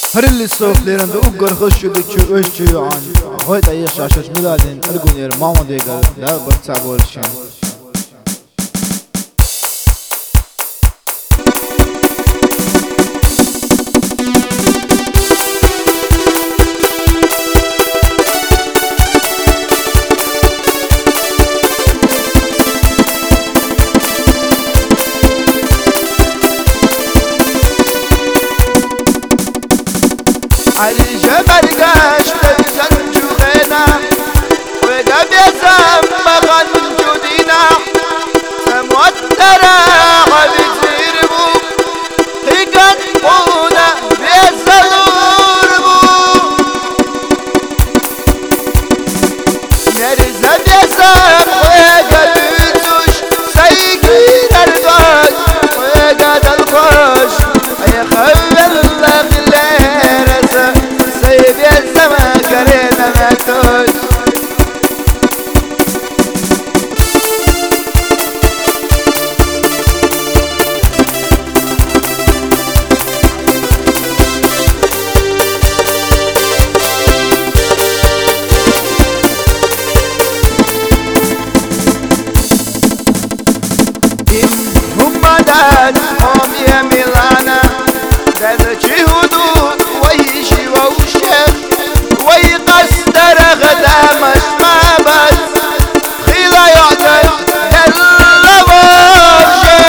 هر اللي صوف ليرند وقر خش دكتور وش عن هاي تعيش عشان ميلادين أرجو نير ماما ديجا لا برتسابول شان علي جبل قاش تنجو غينا وقب يزم مغن جودينا سموت تراغ بتربو قيقن قونا بيزلوربو نرزد يزم وقب يتوش سيقين القاش وقد القاش اي خول هم يا ميلانا ذاتي هدود ويشي ووشيخ ويقصدر غدا مش ما بس خيلا يعتد يلا ووشيخ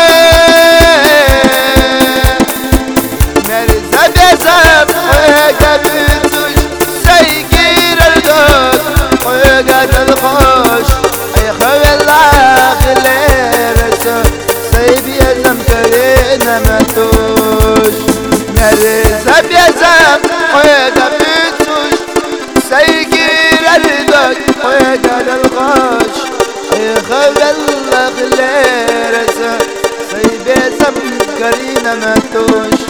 نرزد يزم ويقبتوش سيقير الدود ويقد الخوش اي خوي الله خليرسو سيبي يزم كرينا ماتوش نرزب يزم ويقب يتوش سيقير الدود ويقد الغاش يخوي الله خليرسو سيبي يزم كرينا ماتوش